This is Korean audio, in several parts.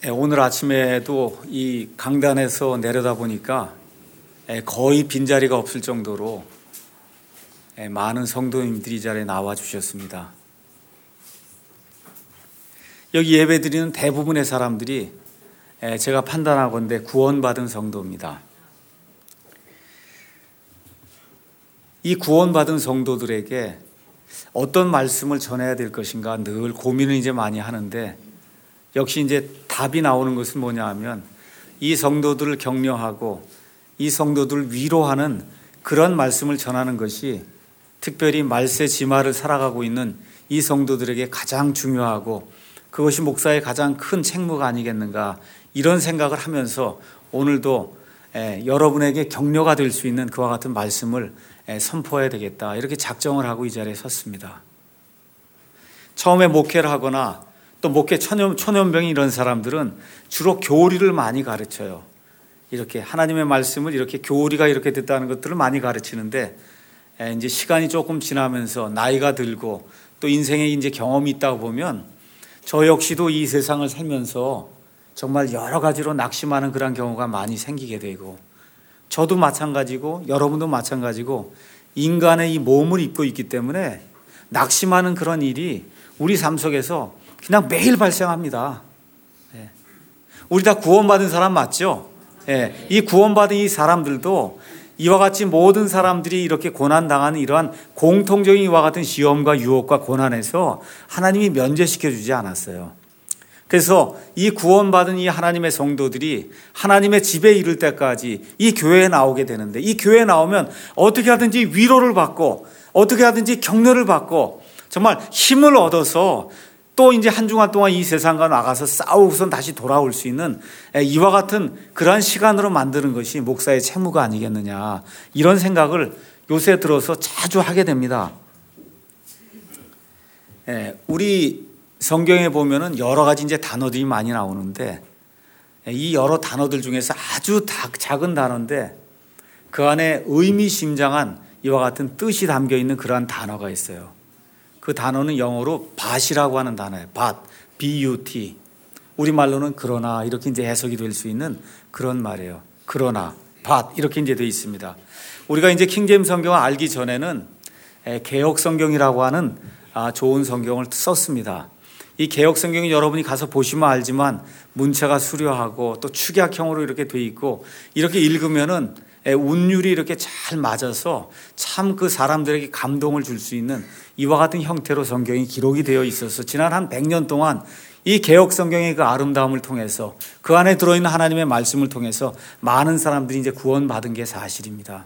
오늘 아침에도 이 강단에서 내려다 보니까 거의 빈자리가 없을 정도로 많은 성도님들이 이 자리에 나와 주셨습니다. 여기 예배드리는 대부분의 사람들이 제가 판단하건대 구원받은 성도입니다. 이 구원받은 성도들에게 어떤 말씀을 전해야 될 것인가 늘 고민을 이제 많이 하는데, 역시 이제 답이 나오는 것은 뭐냐 하면 이 성도들을 격려하고 이 성도들을 위로하는 그런 말씀을 전하는 것이 특별히 말세 지마를 살아가고 있는 이 성도들에게 가장 중요하고 그것이 목사의 가장 큰 책무가 아니겠는가, 이런 생각을 하면서 오늘도 여러분에게 격려가 될 수 있는 그와 같은 말씀을 선포해야 되겠다, 이렇게 작정을 하고 이 자리에 섰습니다. 처음에 목회를 하거나 또 목회 초년병이 이런 사람들은 주로 교리를 많이 가르쳐요. 이렇게 하나님의 말씀을 이렇게 교리가 이렇게 됐다는 것들을 많이 가르치는데, 이제 시간이 조금 지나면서 나이가 들고 또 인생에 이제 경험이 있다 보면 저 역시도 이 세상을 살면서 정말 여러 가지로 낙심하는 그런 경우가 많이 생기게 되고, 저도 마찬가지고 여러분도 마찬가지고 인간의 이 몸을 입고 있기 때문에 낙심하는 그런 일이 우리 삶 속에서 그냥 매일 발생합니다. 우리 다 구원받은 사람 맞죠? 이 구원받은 이 사람들도 이와 같이 모든 사람들이 이렇게 고난당하는 이러한 공통적인 이와 같은 시험과 유혹과 고난에서 하나님이 면제시켜 주지 않았어요. 그래서 이 구원받은 이 하나님의 성도들이 하나님의 집에 이를 때까지 이 교회에 나오게 되는데, 이 교회에 나오면 어떻게 하든지 위로를 받고 어떻게 하든지 격려를 받고 정말 힘을 얻어서 또 이제 한 주간 동안 이 세상과 나가서 싸우고선 다시 돌아올 수 있는 이와 같은 그러한 시간으로 만드는 것이 목사의 책무가 아니겠느냐, 이런 생각을 요새 들어서 자주 하게 됩니다. 우리 성경에 보면은 여러 가지 이제 단어들이 많이 나오는데, 이 여러 단어들 중에서 아주 작은 단어인데 그 안에 의미심장한 이와 같은 뜻이 담겨 있는 그러한 단어가 있어요. 그 단어는 영어로 but이라고 하는 단어예요. but. 우리말로는 그러나, 이렇게 이제 해석이 될 수 있는 그런 말이에요. 그러나, but 이렇게 이제 되어 있습니다. 우리가 이제 킹제임스 성경을 알기 전에는 개역 성경이라고 하는 좋은 성경을 썼습니다. 이 개역 성경이 여러분이 가서 보시면 알지만 문체가 수려하고 또 축약형으로 이렇게 되어 있고, 이렇게 읽으면은 운율이 이렇게 잘 맞아서 참 그 사람들에게 감동을 줄 수 있는 이와 같은 형태로 성경이 기록이 되어 있어서 지난 한 100년 동안 이 개역 성경의 그 아름다움을 통해서 그 안에 들어있는 하나님의 말씀을 통해서 많은 사람들이 이제 구원받은 게 사실입니다.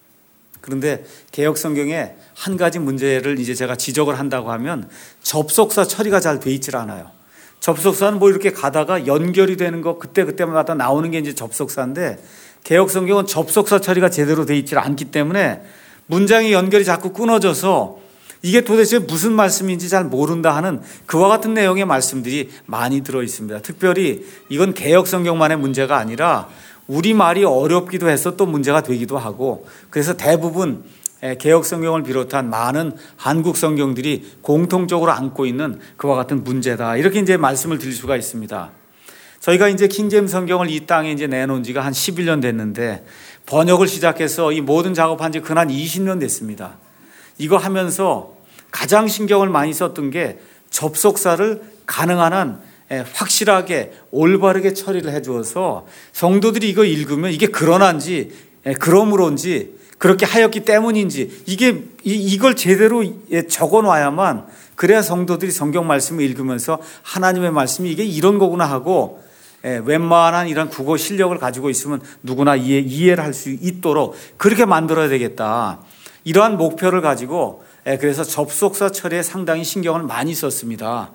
그런데 개역 성경에 한 가지 문제를 이제 제가 지적을 한다고 하면 접속사 처리가 잘 돼 있질 않아요. 접속사는 뭐 이렇게 가다가 연결이 되는 거 그때마다 나오는 게 이제 접속사인데, 개역 성경은 접속사 처리가 제대로 돼 있질 않기 때문에 문장의 연결이 자꾸 끊어져서 이게 도대체 무슨 말씀인지 잘 모른다 하는 그와 같은 내용의 말씀들이 많이 들어 있습니다. 특별히 이건 개역 성경만의 문제가 아니라 우리말이 어렵기도 해서 또 문제가 되기도 하고, 그래서 대부분 개역 성경을 비롯한 많은 한국 성경들이 공통적으로 안고 있는 그와 같은 문제다, 이렇게 이제 말씀을 드릴 수가 있습니다. 저희가 이제 킹제임스 성경을 이 땅에 이제 내놓은 지가 한 11년 됐는데, 번역을 시작해서 이 모든 작업한 지 근 한 20년 됐습니다. 이거 하면서 가장 신경을 많이 썼던 게 접속사를 가능한 한 확실하게 올바르게 처리를 해주어서 성도들이 이거 읽으면 이게 그러나인지 그러므로인지 그렇게 하였기 때문인지 이걸 제대로 적어 놔야만, 그래야 성도들이 성경 말씀을 읽으면서 하나님의 말씀이 이게 이런 거구나 하고 웬만한 이런 국어 실력을 가지고 있으면 누구나 이해를 할 수 있도록 그렇게 만들어야 되겠다, 이러한 목표를 가지고 그래서 접속사 처리에 상당히 신경을 많이 썼습니다.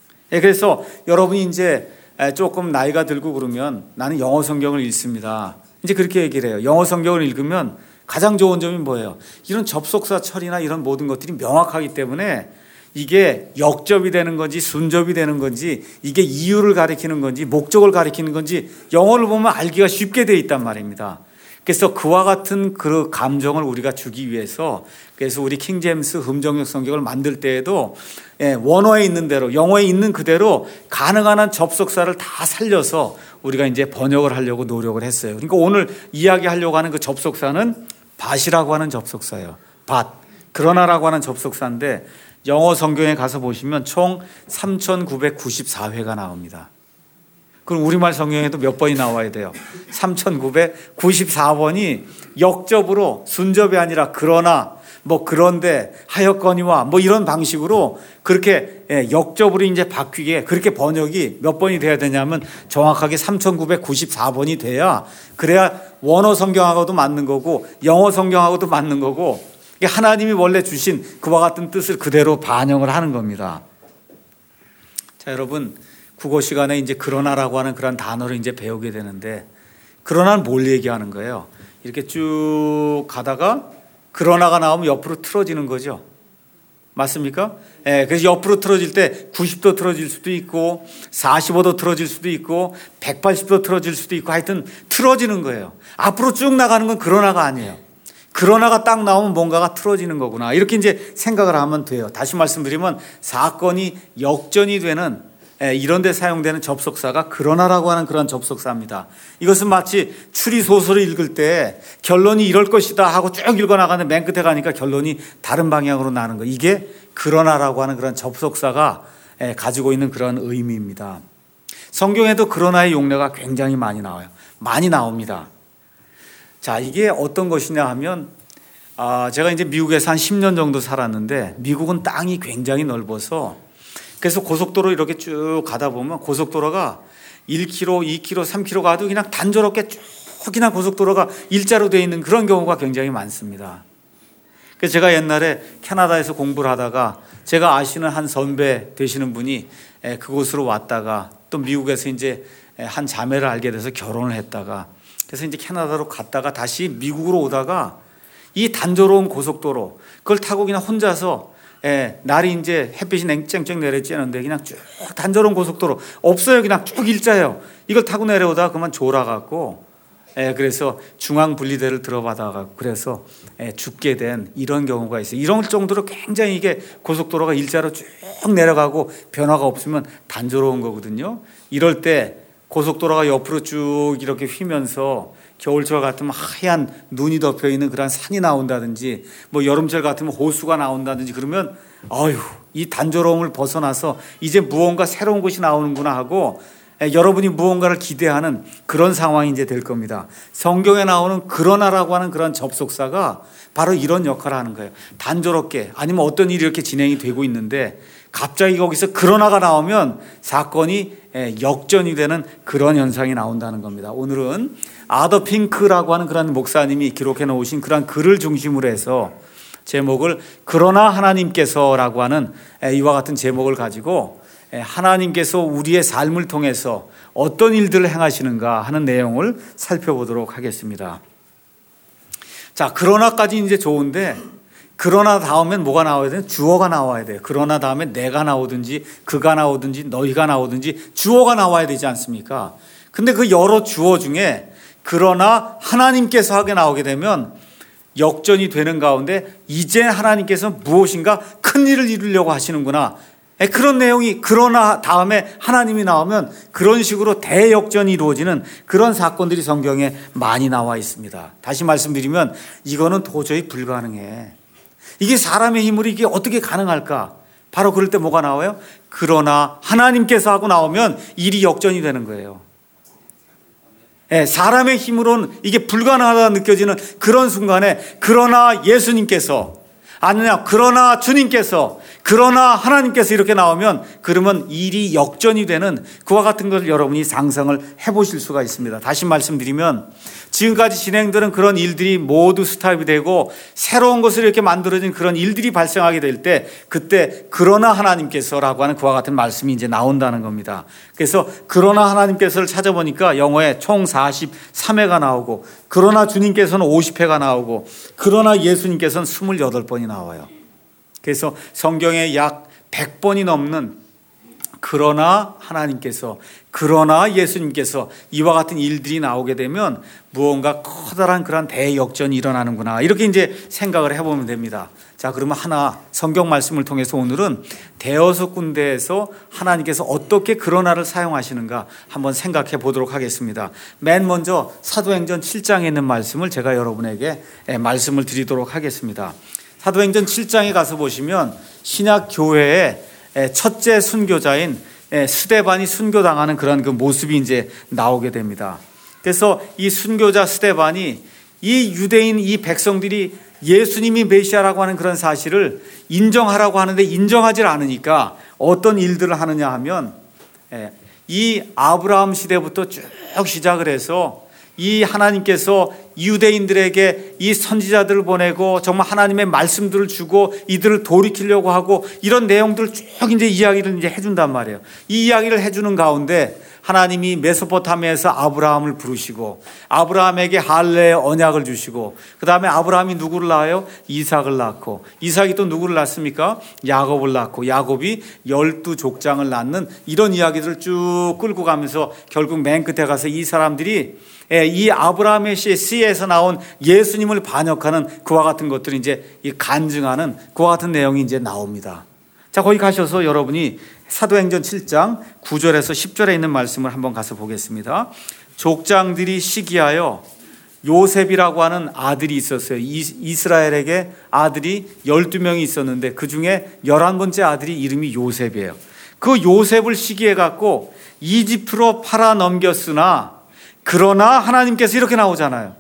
그래서 여러분이 이제 조금 나이가 들고 그러면 나는 영어 성경을 읽습니다, 이제 그렇게 얘기를 해요. 영어 성경을 읽으면 가장 좋은 점이 뭐예요? 이런 접속사 처리나 이런 모든 것들이 명확하기 때문에 이게 역접이 되는 건지 순접이 되는 건지, 이게 이유를 가리키는 건지 목적을 가리키는 건지 영어를 보면 알기가 쉽게 되어 있단 말입니다. 그래서 그와 같은 그 감정을 우리가 주기 위해서 그래서 우리 킹제임스 음정역 성경을 만들 때에도 원어에 있는 대로 영어에 있는 그대로 가능한 한 접속사를 다 살려서 우리가 이제 번역을 하려고 노력을 했어요. 그러니까 오늘 이야기하려고 하는 그 접속사는 밭이라고 하는 접속사예요. 밭. 그러나라고 하는 접속사인데 영어 성경에 가서 보시면 총 3,994회가 나옵니다. 그럼 우리말 성경에도 몇 번이 나와야 돼요? 3,994번이 역접으로 순접이 아니라 그러나 뭐 그런데 하였거니와 뭐 이런 방식으로 그렇게 역접으로 이제 바뀌게 그렇게 번역이 몇 번이 돼야 되냐면 정확하게 3,994번이 돼야 그래야 원어 성경하고도 맞는 거고 영어 성경하고도 맞는 거고 하나님이 원래 주신 그와 같은 뜻을 그대로 반영을 하는 겁니다. 자, 여러분 국어 시간에 이제 그러나라고 하는 그런 단어를 이제 배우게 되는데 그러나는 뭘 얘기하는 거예요? 이렇게 쭉 가다가 그러나가 나오면 옆으로 틀어지는 거죠. 맞습니까? 그래서 옆으로 틀어질 때 90도 틀어질 수도 있고 45도 틀어질 수도 있고 180도 틀어질 수도 있고 하여튼 틀어지는 거예요. 앞으로 쭉 나가는 건 그러나가 아니에요. 그러나가 딱 나오면 뭔가가 틀어지는 거구나. 이렇게 이제 생각을 하면 돼요. 다시 말씀드리면 사건이 역전이 되는 이런 데 사용되는 접속사가 그러나라고 하는 그런 접속사입니다. 이것은 마치 추리소설을 읽을 때 결론이 이럴 것이다 하고 쭉 읽어나가는데 맨 끝에 가니까 결론이 다른 방향으로 나는 거. 이게 그러나라고 하는 그런 접속사가 가지고 있는 그런 의미입니다. 성경에도 그러나의 용례가 굉장히 많이 나와요. 많이 나옵니다. 자, 이게 어떤 것이냐 하면 제가 이제 미국에서 한 10년 정도 살았는데 미국은 땅이 굉장히 넓어서 그래서 고속도로 이렇게 쭉 가다 보면 고속도로가 1km, 2km, 3km 가도 그냥 단조롭게 쭉 그냥 고속도로가 일자로 되어 있는 그런 경우가 굉장히 많습니다. 그래서 제가 옛날에 캐나다에서 공부를 하다가 제가 아시는 한 선배 되시는 분이 그곳으로 왔다가 또 미국에서 이제 한 자매를 알게 돼서 결혼을 했다가 그래서 이제 캐나다로 갔다가 다시 미국으로 오다가 이 단조로운 고속도로 그걸 타고 그냥 혼자서 날이 이제 햇빛이 쨍쨍 내려쬐는데 그냥 쭉 단조로운 고속도로 없어요. 그냥 쭉 일자예요. 이걸 타고 내려오다가 그만 졸아갖고 그래서 중앙분리대를 들어받아갖고 그래서 죽게 된 이런 경우가 있어요. 이런 정도로 굉장히 이게 고속도로가 일자로 쭉 내려가고 변화가 없으면 단조로운 거거든요. 이럴 때 고속도로가 옆으로 쭉 이렇게 휘면서 겨울철 같으면 하얀 눈이 덮여있는 그런 산이 나온다든지 뭐 여름철 같으면 호수가 나온다든지 그러면 이 단조로움을 벗어나서 이제 무언가 새로운 것이 나오는구나 하고 여러분이 무언가를 기대하는 그런 상황이 이제 될 겁니다. 성경에 나오는 그러나라고 하는 그런 접속사가 바로 이런 역할을 하는 거예요. 단조롭게 아니면 어떤 일이 이렇게 진행이 되고 있는데 갑자기 거기서 그러나가 나오면 사건이 역전이 되는 그런 현상이 나온다는 겁니다. 오늘은 아더 핑크라고 하는 그런 목사님이 기록해 놓으신 그런 글을 중심으로 해서 제목을 그러나 하나님께서라고 하는 이와 같은 제목을 가지고 하나님께서 우리의 삶을 통해서 어떤 일들을 행하시는가 하는 내용을 살펴보도록 하겠습니다. 자, 그러나까지 이제 좋은데 그러나 다음엔 뭐가 나와야 돼요? 주어가 나와야 돼요. 그러나 다음에 내가 나오든지 그가 나오든지 너희가 나오든지 주어가 나와야 되지 않습니까? 근데 그 여러 주어 중에 그러나 하나님께서 하게 나오게 되면 역전이 되는 가운데 이제 하나님께서 무엇인가 큰 일을 이루려고 하시는구나. 그런 내용이 그러나 다음에 하나님이 나오면 그런 식으로 대역전이 이루어지는 그런 사건들이 성경에 많이 나와 있습니다. 다시 말씀드리면 이거는 도저히 불가능해. 이게 사람의 힘으로 이게 어떻게 가능할까? 바로 그럴 때 뭐가 나와요? 그러나 하나님께서 하고 나오면 일이 역전이 되는 거예요. 사람의 힘으로는 이게 불가능하다 느껴지는 그런 순간에 그러나 예수님께서 아니냐 그러나 주님께서 그러나 하나님께서 이렇게 나오면 그러면 일이 역전이 되는 그와 같은 것을 여러분이 상상을 해보실 수가 있습니다. 다시 말씀드리면 지금까지 진행되는 그런 일들이 모두 스탑이 되고 새로운 것을 이렇게 만들어진 그런 일들이 발생하게 될 때 그때 그러나 하나님께서라고 하는 그와 같은 말씀이 이제 나온다는 겁니다. 그래서 그러나 하나님께서를 찾아보니까 영어에 총 43회가 나오고 그러나 주님께서는 50회가 나오고 그러나 예수님께서는 28번이 나와요. 그래서 성경에 약 100번이 넘는 그러나 하나님께서, 그러나 예수님께서 이와 같은 일들이 나오게 되면 무언가 커다란 그런 대역전이 일어나는구나, 이렇게 이제 생각을 해보면 됩니다. 자, 그러면 하나 성경 말씀을 통해서 오늘은 대여섯 군데에서 하나님께서 어떻게 그러나를 사용하시는가 한번 생각해 보도록 하겠습니다. 맨 먼저 사도행전 7장에 있는 말씀을 제가 여러분에게 말씀을 드리도록 하겠습니다. 사도행전 7장에 가서 보시면 신약 교회의 첫째 순교자인 스데반이 순교당하는 그런 그 모습이 이제 나오게 됩니다. 그래서 이 순교자 스데반이 이 유대인 이 백성들이 예수님이 메시아라고 하는 그런 사실을 인정하라고 하는데 인정하지 않으니까 어떤 일들을 하느냐 하면 이 아브라함 시대부터 쭉 시작을 해서 이 하나님께서 유대인들에게 이 선지자들을 보내고 정말 하나님의 말씀들을 주고 이들을 돌이키려고 하고 이런 내용들을 쭉 이제 이야기를 이제 해준단 말이에요. 이 이야기를 해주는 가운데 하나님이 메소포타미아에서 아브라함을 부르시고 아브라함에게 할례의 언약을 주시고 그 다음에 아브라함이 누구를 낳아요? 이삭을 낳고 이삭이 또 누구를 낳습니까? 야곱을 낳고 야곱이 12족장을 낳는 이런 이야기들을 쭉 끌고 가면서 결국 맨 끝에 가서 이 사람들이 이 아브라함의 씨에서 나온 예수님을 반역하는 그와 같은 것들을 이제 간증하는 그와 같은 내용이 이제 나옵니다. 자, 거기 가셔서 여러분이 사도행전 7장 9절에서 10절에 있는 말씀을 한번 가서 보겠습니다. 족장들이 시기하여 요셉이라고 하는 아들이 있었어요. 이스라엘에게 아들이 12명이 있었는데 그 중에 11번째 아들이 이름이 요셉이에요. 그 요셉을 시기해 갖고 이집트로 팔아 넘겼으나 그러나 하나님께서 이렇게 나오잖아요.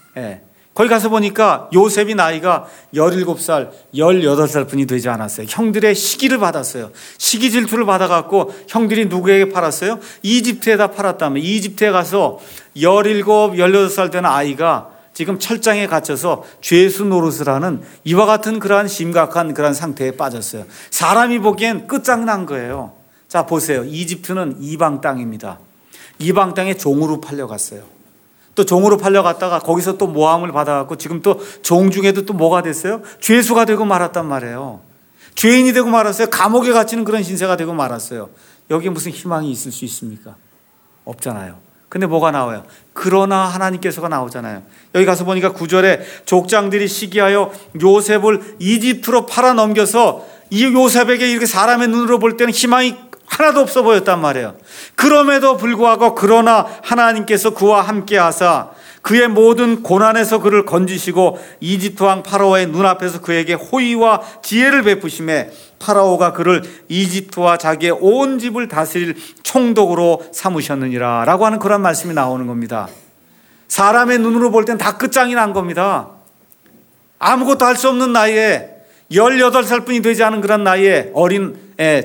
거기 가서 보니까 요셉이 나이가 17살, 18살 뿐이 되지 않았어요. 형들의 시기를 받았어요. 시기 질투를 받아갖고 형들이 누구에게 팔았어요? 이집트에다 팔았다면 이집트에 가서 17, 18살 된 아이가 지금 철장에 갇혀서 죄수 노릇을 하는 이와 같은 그러한 심각한 그런 상태에 빠졌어요. 사람이 보기엔 끝장난 거예요. 자, 보세요. 이집트는 이방 땅입니다. 이방 땅에 종으로 팔려갔어요. 또 종으로 팔려갔다가 거기서 또 모함을 받아갖고 지금 또 종 중에도 또 뭐가 됐어요? 죄수가 되고 말았단 말이에요. 죄인이 되고 말았어요. 감옥에 갇히는 그런 신세가 되고 말았어요. 여기에 무슨 희망이 있을 수 있습니까? 없잖아요. 근데 뭐가 나와요? 그러나 하나님께서가 나오잖아요. 여기 가서 보니까 9절에 족장들이 시기하여 요셉을 이집트로 팔아 넘겨서 이 요셉에게 이렇게 사람의 눈으로 볼 때는 희망이 하나도 없어 보였단 말이에요. 그럼에도 불구하고 그러나 하나님께서 그와 함께 하사 그의 모든 고난에서 그를 건지시고 이집트 왕 파라오의 눈앞에서 그에게 호의와 지혜를 베푸심에 파라오가 그를 이집트와 자기의 온 집을 다스릴 총독으로 삼으셨느니라 라고 하는 그런 말씀이 나오는 겁니다. 사람의 눈으로 볼 땐 다 끝장이 난 겁니다. 아무것도 할 수 없는 나이에 18살 뿐이 되지 않은 그런 나이에 어린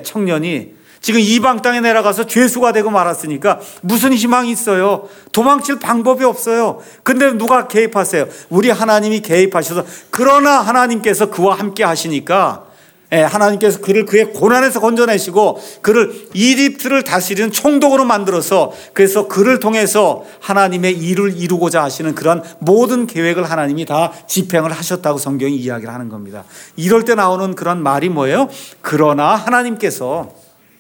청년이 지금 이방 땅에 내려가서 죄수가 되고 말았으니까 무슨 희망이 있어요? 도망칠 방법이 없어요. 근데 누가 개입하세요? 우리 하나님이 개입하셔서 그러나 하나님께서 그와 함께 하시니까 하나님께서 그를 그의 고난에서 건져내시고 그를 이집트를 다스리는 총독으로 만들어서 그래서 그를 통해서 하나님의 일을 이루고자 하시는 그런 모든 계획을 하나님이 다 집행을 하셨다고 성경이 이야기를 하는 겁니다. 이럴 때 나오는 그런 말이 뭐예요? 그러나 하나님께서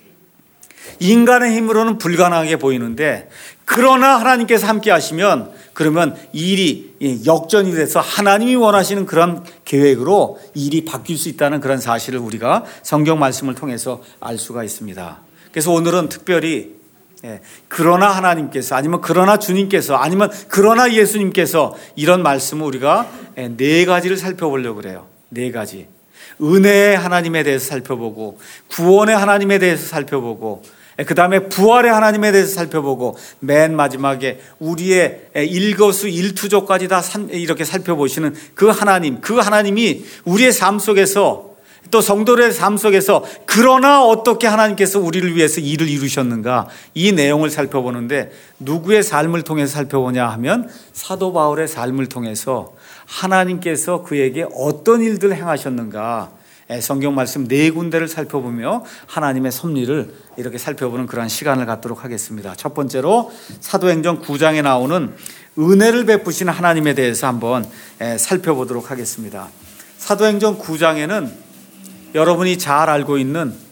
인간의 힘으로는 불가능하게 보이는데 그러나 하나님께서 함께 하시면 그러면 일이 역전이 돼서 하나님이 원하시는 그런 계획으로 일이 바뀔 수 있다는 그런 사실을 우리가 성경 말씀을 통해서 알 수가 있습니다. 그래서 오늘은 특별히 그러나 하나님께서 아니면 그러나 주님께서 아니면 그러나 예수님께서 이런 말씀을 우리가 네 가지를 살펴보려고 그래요. 네 가지. 은혜의 하나님에 대해서 살펴보고 구원의 하나님에 대해서 살펴보고 그 다음에 부활의 하나님에 대해서 살펴보고 맨 마지막에 우리의 일거수일투족까지 다 이렇게 살펴보시는 그 하나님이 우리의 삶 속에서 또 성도들의 삶 속에서 그러나 어떻게 하나님께서 우리를 위해서 일을 이루셨는가 이 내용을 살펴보는데 누구의 삶을 통해서 살펴보냐 하면 사도 바울의 삶을 통해서 하나님께서 그에게 어떤 일들을 행하셨는가 성경 말씀 네 군데를 살펴보며 하나님의 섭리를 이렇게 살펴보는 그런 시간을 갖도록 하겠습니다. 첫 번째로 사도행전 9장에 나오는 은혜를 베푸시는 하나님에 대해서 한번 살펴보도록 하겠습니다. 사도행전 9장에는 여러분이 잘 알고 있는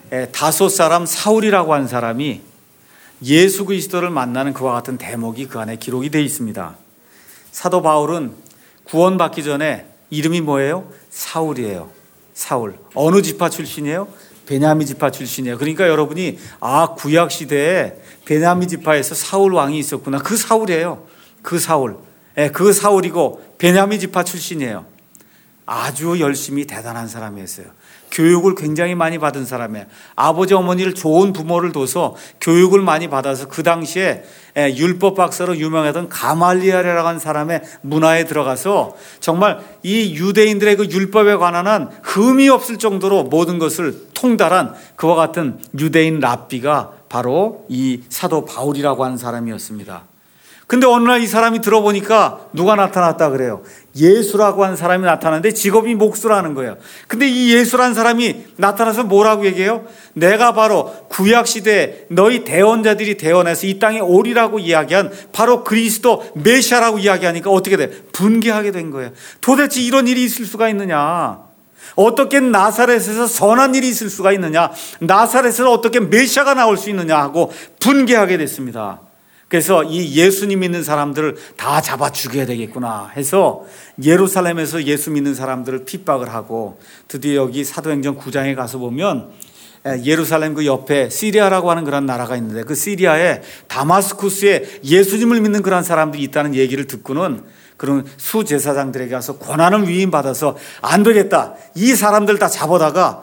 다소 사람 사울이라고 하는 사람이 예수 그리스도를 만나는 그와 같은 대목이 그 안에 기록이 되어 있습니다. 사도 바울은 구원받기 전에 이름이 뭐예요? 사울이에요. 사울. 어느 지파 출신이에요? 베냐민 지파 출신이에요. 그러니까 여러분이 구약 시대에 베냐민 지파에서 사울 왕이 있었구나. 그 사울이에요. 그 사울. 그 사울이고 베냐민 지파 출신이에요. 아주 열심히 대단한 사람이었어요. 교육을 굉장히 많이 받은 사람이에요. 아버지 어머니를 좋은 부모를 둬서 교육을 많이 받아서 그 당시에 율법 박사로 유명했던 가말리엘이라고 하는 사람의 문화에 들어가서 정말 이 유대인들의 그 율법에 관한 한 흠이 없을 정도로 모든 것을 통달한 그와 같은 유대인 랍비가 바로 이 사도 바울이라고 하는 사람이었습니다. 근데 어느 날 이 사람이 들어보니까 누가 나타났다 그래요? 예수라고 하는 사람이 나타났는데 직업이 목수라는 거예요. 근데 이 예수라는 사람이 나타나서 뭐라고 얘기해요? 내가 바로 구약시대에 너희 대언자들이 대언해서 이 땅에 오리라고 이야기한 바로 그리스도 메시아라고 이야기하니까 어떻게 돼? 분개하게 된 거예요. 도대체 이런 일이 있을 수가 있느냐? 어떻게 나사렛에서 선한 일이 있을 수가 있느냐? 나사렛에서 어떻게 메시아가 나올 수 있느냐 하고 분개하게 됐습니다. 그래서 이 예수님 믿는 사람들을 다 잡아 죽여야 되겠구나 해서 예루살렘에서 예수 믿는 사람들을 핍박을 하고 드디어 여기 사도행전 9장에 가서 보면 예루살렘 그 옆에 시리아라고 하는 그런 나라가 있는데 그 시리아에 다마스쿠스에 예수님을 믿는 그런 사람들이 있다는 얘기를 듣고는 그런 수제사장들에게 가서 권한을 위임받아서 안 되겠다. 이 사람들 다 잡아다가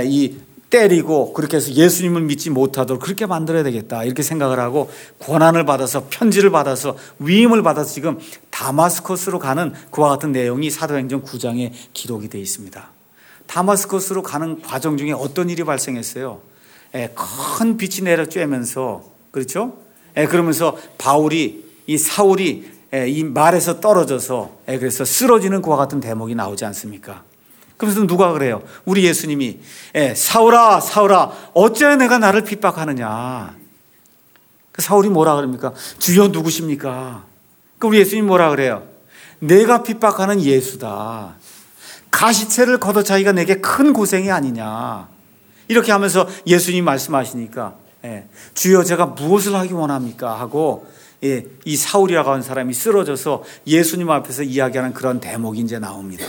때리고 그렇게 해서 예수님을 믿지 못하도록 그렇게 만들어야 되겠다 이렇게 생각을 하고 권한을 받아서 편지를 받아서 위임을 받아서 지금 다마스커스로 가는 그와 같은 내용이 사도행전 9장에 기록이 되어 있습니다. 다마스커스로 가는 과정 중에 어떤 일이 발생했어요? 큰 빛이 내려 쬐면서 그렇죠? 그러면서 이 사울이 이 말에서 떨어져서 그래서 쓰러지는 그와 같은 대목이 나오지 않습니까? 그래서 누가 그래요? 우리 예수님이 사울아 사울아 어째 내가 나를 핍박하느냐. 사울이 뭐라 그럽니까? 주여 누구십니까? 우리 예수님 뭐라 그래요? 내가 핍박하는 예수다. 가시체를 걷어차기가 내게 큰 고생이 아니냐. 이렇게 하면서 예수님 말씀하시니까 주여 제가 무엇을 하기 원합니까? 하고 이 사울이라고 하는 사람이 쓰러져서 예수님 앞에서 이야기하는 그런 대목이 이제 나옵니다.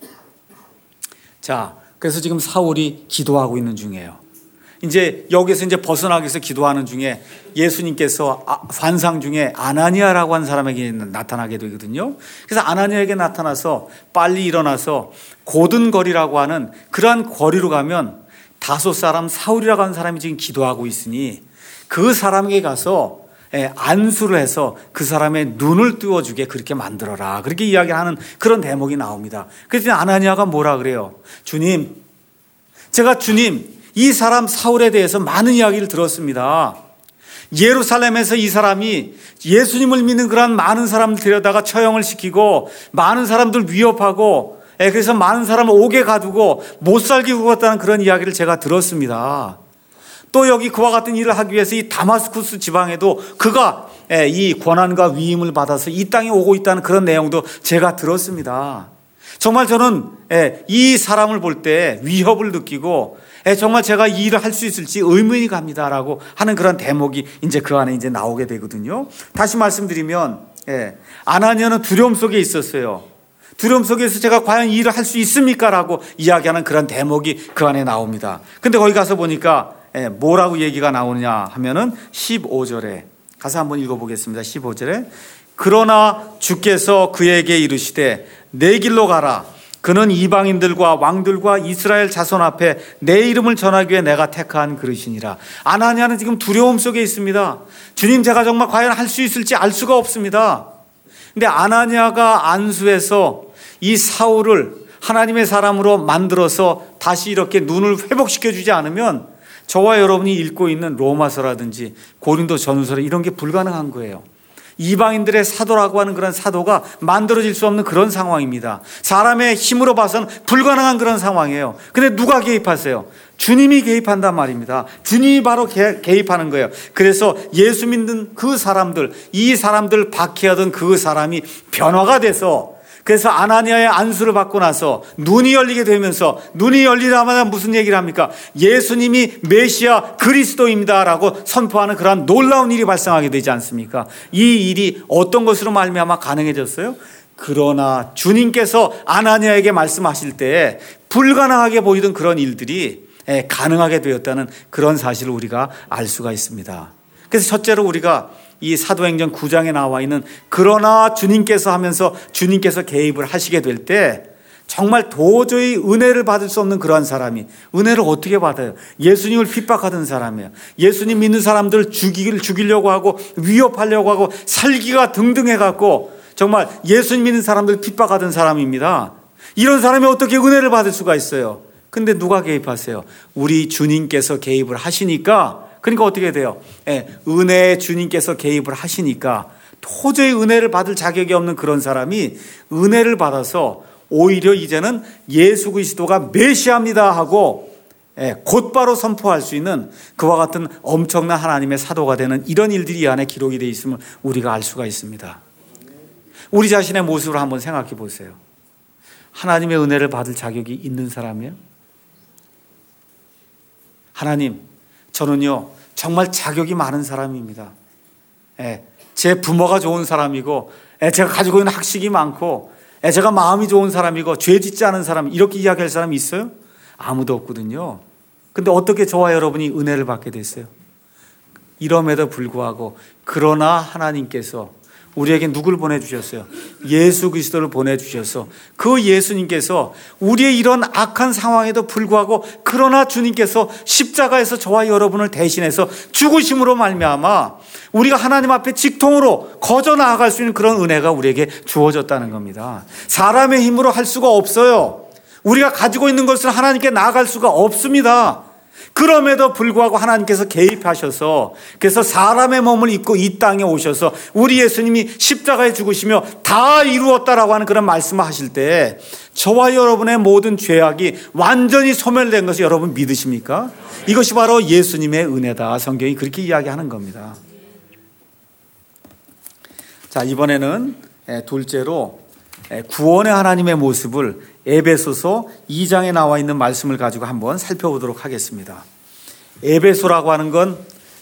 자, 그래서 지금 사울이 기도하고 있는 중이에요. 이제 여기서 이제 벗어나기 위해서 기도하는 중에 예수님께서 환상 중에 아나니아라고 하는 사람에게 나타나게 되거든요. 그래서 아나니아에게 나타나서 빨리 일어나서 고든 거리라고 하는 그러한 거리로 가면 다소 사람 사울이라고 하는 사람이 지금 기도하고 있으니 그 사람에게 가서 안수를 해서 그 사람의 눈을 띄워주게 그렇게 만들어라. 그렇게 이야기하는 그런 대목이 나옵니다. 그래서 아나니아가 뭐라 그래요? 주님, 제가 이 사람 사울에 대해서 많은 이야기를 들었습니다. 예루살렘에서 이 사람이 예수님을 믿는 그런 많은 사람들 데려다가 처형을 시키고 많은 사람들 위협하고 그래서 많은 사람을 옥에 가두고 못 살게 구었다는 그런 이야기를 제가 들었습니다. 또 여기 그와 같은 일을 하기 위해서 이 다마스쿠스 지방에도 그가 이 권한과 위임을 받아서 이 땅에 오고 있다는 그런 내용도 제가 들었습니다. 정말 저는 이 사람을 볼 때 위협을 느끼고 정말 제가 이 일을 할 수 있을지 의문이 갑니다라고 하는 그런 대목이 이제 그 안에 이제 나오게 되거든요. 다시 말씀드리면 아나니아는 두려움 속에 있었어요. 두려움 속에서 제가 과연 이 일을 할 수 있습니까? 라고 이야기하는 그런 대목이 그 안에 나옵니다. 근데 거기 가서 보니까 뭐라고 얘기가 나오느냐 하면은 15절에 가서 한번 읽어보겠습니다. 15절에 그러나 주께서 그에게 이르시되 내 길로 가라. 그는 이방인들과 왕들과 이스라엘 자손 앞에 내 이름을 전하기 위해 내가 택한 그릇이니라. 아나니아는 지금 두려움 속에 있습니다. 주님, 제가 정말 과연 할 수 있을지 알 수가 없습니다. 근데 아나니아가 안수해서 이 사울을 하나님의 사람으로 만들어서 다시 이렇게 눈을 회복시켜 주지 않으면 저와 여러분이 읽고 있는 로마서라든지 고린도 전후서 이런 게 불가능한 거예요. 이방인들의 사도라고 하는 그런 사도가 만들어질 수 없는 그런 상황입니다. 사람의 힘으로 봐서는 불가능한 그런 상황이에요. 근데 누가 개입하세요? 주님이 개입한단 말입니다. 주님이 바로 개입하는 거예요. 그래서 예수 믿는 그 사람들, 이 사람들 박해하던 그 사람이 변화가 돼서 그래서 아나니아의 안수를 받고 나서 눈이 열리게 되면서, 눈이 열리자마자 무슨 얘기를 합니까? 예수님이 메시아 그리스도입니다 라고 선포하는 그러한 놀라운 일이 발생하게 되지 않습니까? 이 일이 어떤 것으로 말미암아 가능해졌어요? 그러나 주님께서 아나니아에게 말씀하실 때 불가능하게 보이던 그런 일들이 가능하게 되었다는 그런 사실을 우리가 알 수가 있습니다. 그래서 첫째로 우리가 이 사도행전 9장에 나와 있는 그러나 주님께서 하면서 주님께서 개입을 하시게 될 때 정말 도저히 은혜를 받을 수 없는 그러한 사람이 은혜를 어떻게 받아요? 예수님을 핍박하던 사람이에요. 예수님 믿는 사람들을 죽이려고 하고 위협하려고 하고 살기가 등등해갖고 정말 예수님 믿는 사람들을 핍박하던 사람입니다. 이런 사람이 어떻게 은혜를 받을 수가 있어요? 근데 누가 개입하세요? 우리 주님께서 개입을 하시니까, 그러니까 어떻게 돼요? 은혜의 주님께서 개입을 하시니까 도저히 은혜를 받을 자격이 없는 그런 사람이 은혜를 받아서 오히려 이제는 예수 그리스도가 메시아입니다 하고 곧바로 선포할 수 있는 그와 같은 엄청난 하나님의 사도가 되는 이런 일들이 이 안에 기록이 되어 있음을 우리가 알 수가 있습니다. 우리 자신의 모습을 한번 생각해 보세요. 하나님의 은혜를 받을 자격이 있는 사람이에요? 하나님, 저는요 정말 자격이 많은 사람입니다. 제 부모가 좋은 사람이고, 제가 가지고 있는 학식이 많고, 제가 마음이 좋은 사람이고, 죄 짓지 않은 사람, 이렇게 이야기할 사람이 있어요? 아무도 없거든요. 근데 어떻게 저와 여러분이 은혜를 받게 됐어요? 이럼에도 불구하고 그러나 하나님께서 우리에게 누굴 보내주셨어요? 예수 그리스도를 보내주셔서 그 예수님께서 우리의 이런 악한 상황에도 불구하고 그러나 주님께서 십자가에서 저와 여러분을 대신해서 죽으심으로 말미암아 우리가 하나님 앞에 직통으로 거저 나아갈 수 있는 그런 은혜가 우리에게 주어졌다는 겁니다. 사람의 힘으로 할 수가 없어요. 우리가 가지고 있는 것을 하나님께 나아갈 수가 없습니다. 그럼에도 불구하고 하나님께서 개입하셔서 그래서 사람의 몸을 입고 이 땅에 오셔서 우리 예수님이 십자가에 죽으시며 다 이루었다라고 하는 그런 말씀을 하실 때 저와 여러분의 모든 죄악이 완전히 소멸된 것을 여러분 믿으십니까? 이것이 바로 예수님의 은혜다. 성경이 그렇게 이야기하는 겁니다. 자, 이번에는 둘째로 구원의 하나님의 모습을 에베소서 2장에 나와 있는 말씀을 가지고 한번 살펴보도록 하겠습니다. 에베소라고 하는 건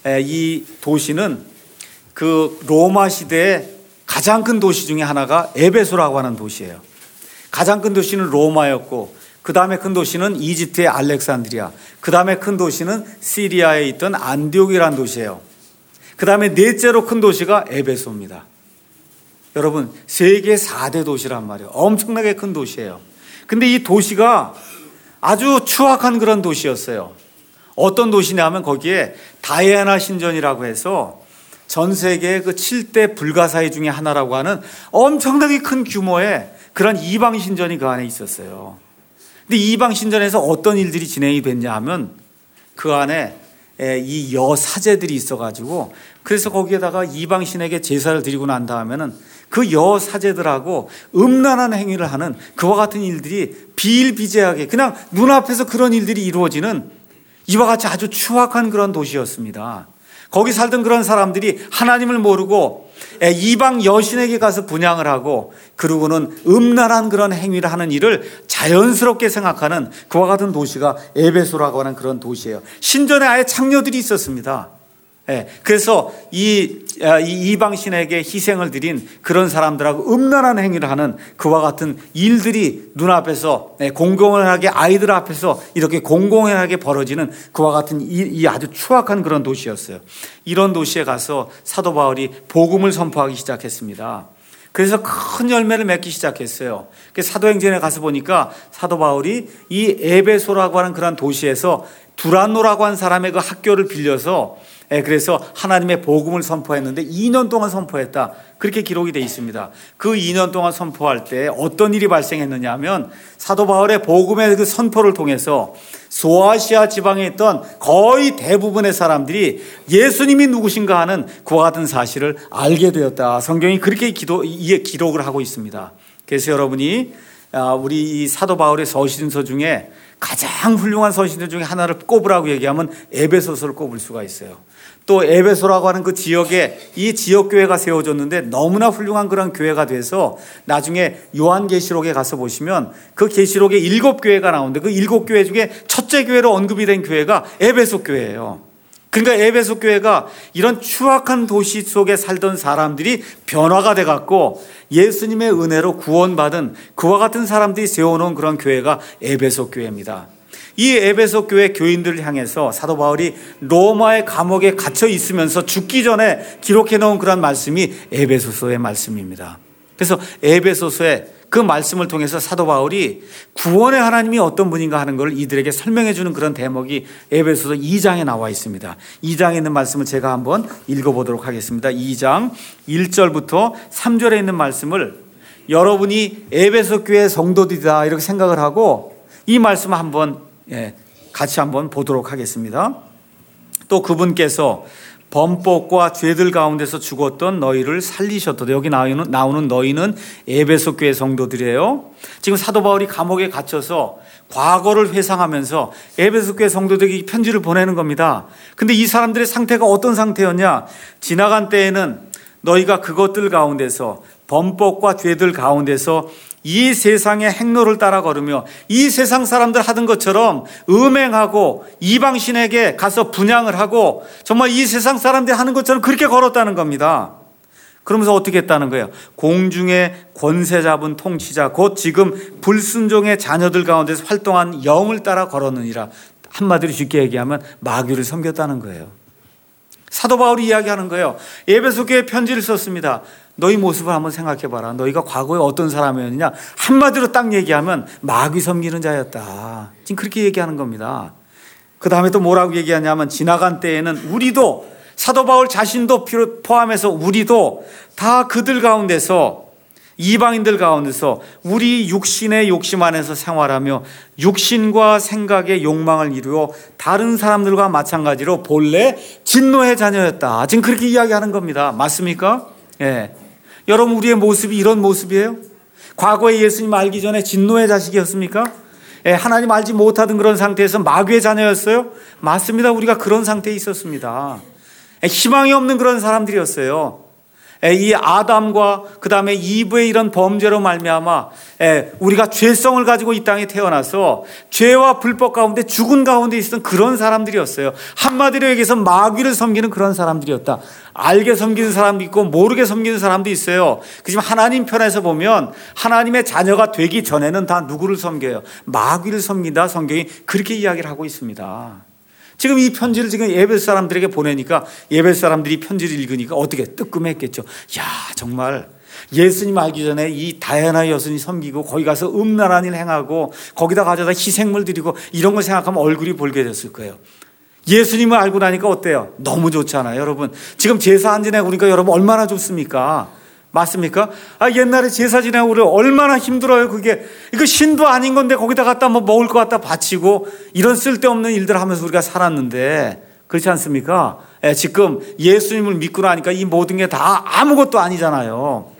이 도시는 그 로마 시대의 가장 큰 도시 중에 하나가 에베소라고 하는 도시예요. 가장 큰 도시는 로마였고 그 다음에 큰 도시는 이집트의 알렉산드리아, 그 다음에 큰 도시는 시리아에 있던 안디옥이라는 도시예요. 그 다음에 넷째로 큰 도시가 에베소입니다. 여러분 세계 4대 도시란 말이에요. 엄청나게 큰 도시예요. 근데 이 도시가 아주 추악한 그런 도시였어요. 어떤 도시냐 하면 거기에 다이애나 신전이라고 해서 전 세계의 그 7대 불가사의 중에 하나라고 하는 엄청나게 큰 규모의 그런 이방 신전이 그 안에 있었어요. 근데 이방 신전에서 어떤 일들이 진행이 됐냐 하면 그 안에 이 여사제들이 있어가지고 그래서 거기에다가 이방 신에게 제사를 드리고 난 다음에는 그 여사제들하고 음란한 행위를 하는 그와 같은 일들이 비일비재하게 그냥 눈앞에서 그런 일들이 이루어지는 이와 같이 아주 추악한 그런 도시였습니다. 거기 살던 그런 사람들이 하나님을 모르고 이방 여신에게 가서 분향을 하고 그러고는 음란한 그런 행위를 하는 일을 자연스럽게 생각하는 그와 같은 도시가 에베소라고 하는 그런 도시예요. 신전에 아예 창녀들이 있었습니다. 그래서 이 이방 신에게 희생을 드린 그런 사람들하고 음란한 행위를 하는 그와 같은 일들이 눈앞에서 공공연하게 아이들 앞에서 이렇게 공공연하게 벌어지는 그와 같은 이 아주 추악한 그런 도시였어요. 이런 도시에 가서 사도 바울이 복음을 선포하기 시작했습니다. 그래서 큰 열매를 맺기 시작했어요. 사도행전에 가서 보니까 사도 바울이 이 에베소라고 하는 그런 도시에서 두란노라고 한 사람의 그 학교를 빌려서 그래서 하나님의 복음을 선포했는데 2년 동안 선포했다. 그렇게 기록이 되어 있습니다. 그 2년 동안 선포할 때 어떤 일이 발생했느냐 하면 사도 바울의 복음의 그 선포를 통해서 소아시아 지방에 있던 거의 대부분의 사람들이 예수님이 누구신가 하는 그와 같은 사실을 알게 되었다. 성경이 그렇게 기록을 하고 있습니다. 그래서 여러분이 우리 이 사도 바울의 서신서 중에 가장 훌륭한 서신서 중에 하나를 꼽으라고 얘기하면 에베소서를 꼽을 수가 있어요. 또 에베소라고 하는 그 지역에 이 지역교회가 세워졌는데 너무나 훌륭한 그런 교회가 돼서 나중에 요한계시록에 가서 보시면 그 계시록에 7교회가 나오는데 그 7교회 중에 첫째 교회로 언급이 된 교회가 에베소 교회예요. 그러니까 에베소 교회가 이런 추악한 도시 속에 살던 사람들이 변화가 돼갖고 예수님의 은혜로 구원받은 그와 같은 사람들이 세워놓은 그런 교회가 에베소 교회입니다. 이 에베소 교회 교인들을 향해서 사도 바울이 로마의 감옥에 갇혀 있으면서 죽기 전에 기록해 놓은 그런 말씀이 에베소서의 말씀입니다. 그래서 에베소서의 그 말씀을 통해서 사도 바울이 구원의 하나님이 어떤 분인가 하는 걸 이들에게 설명해 주는 그런 대목이 에베소서 2장에 나와 있습니다. 2장에 있는 말씀을 제가 한번 읽어보도록 하겠습니다. 2장 1절부터 3절에 있는 말씀을 여러분이 에베소 교회 성도들이다 이렇게 생각을 하고 이 말씀을 한번 같이 한번 보도록 하겠습니다. 또 그분께서 범법과 죄들 가운데서 죽었던 너희를 살리셨도다. 여기 나오는 너희는 에베소 교회 성도들이에요. 지금 사도 바울이 감옥에 갇혀서 과거를 회상하면서 에베소 교회 성도들에게 편지를 보내는 겁니다. 근데 이 사람들의 상태가 어떤 상태였냐? 지나간 때에는 너희가 그것들 가운데서 범법과 죄들 가운데서 이 세상의 행로를 따라 걸으며 이 세상 사람들 하던 것처럼 음행하고 이방신에게 가서 분향을 하고 정말 이 세상 사람들이 하는 것처럼 그렇게 걸었다는 겁니다. 그러면서 어떻게 했다는 거예요? 공중의 권세 잡은 통치자 곧 지금 불순종의 자녀들 가운데서 활동한 영을 따라 걸었느니라. 한마디로 쉽게 얘기하면 마귀를 섬겼다는 거예요. 사도 바울이 이야기하는 거예요. 에베소 교회에 편지를 썼습니다. 너희 모습을 한번 생각해봐라. 너희가 과거에 어떤 사람이었느냐. 한마디로 딱 얘기하면 마귀 섬기는 자였다. 지금 그렇게 얘기하는 겁니다. 그 다음에 또 뭐라고 얘기하냐면 지나간 때에는 우리도 사도 바울 자신도 포함해서 우리도 다 그들 가운데서 이방인들 가운데서 우리 육신의 욕심 안에서 생활하며 육신과 생각의 욕망을 이루어 다른 사람들과 마찬가지로 본래 진노의 자녀였다. 지금 그렇게 이야기하는 겁니다. 맞습니까? 예. 여러분 우리의 모습이 이런 모습이에요? 과거에 예수님 알기 전에 진노의 자식이었습니까? 예, 하나님 알지 못하던 그런 상태에서 마귀의 자녀였어요? 맞습니다. 우리가 그런 상태에 있었습니다. 예, 희망이 없는 그런 사람들이었어요. 이 아담과 그 다음에 이브의 이런 범죄로 말미암아 우리가 죄성을 가지고 이 땅에 태어나서 죄와 불법 가운데 죽은 가운데 있었던 그런 사람들이었어요. 한마디로 얘기해서 마귀를 섬기는 그런 사람들이었다. 알게 섬기는 사람도 있고 모르게 섬기는 사람도 있어요. 그렇지만 하나님 편에서 보면 하나님의 자녀가 되기 전에는 다 누구를 섬겨요? 마귀를 섬긴다. 성경이 그렇게 이야기를 하고 있습니다. 지금 이 편지를 지금 에베소 사람들에게 보내니까 에베소 사람들이 편지를 읽으니까 어떻게 뜨끔했겠죠. 야, 정말 예수님 알기 전에 이 다이아나 여신이 섬기고 거기 가서 음란한 일 행하고 거기다 가져다 희생물 드리고 이런 걸 생각하면 얼굴이 볼게됐을 거예요. 예수님을 알고 나니까 어때요? 너무 좋잖아요. 여러분 지금 제사 안 지내고 그러니까 여러분 얼마나 좋습니까? 맞습니까? 옛날에 제사 지내고 그래 얼마나 힘들어요. 그게 이거 신도 아닌 건데 거기다 갖다 뭐 먹을 거 갖다 바치고 이런 쓸데없는 일들 하면서 우리가 살았는데 그렇지 않습니까? 지금 예수님을 믿고 나니까 이 모든 게 다 아무것도 아니잖아요.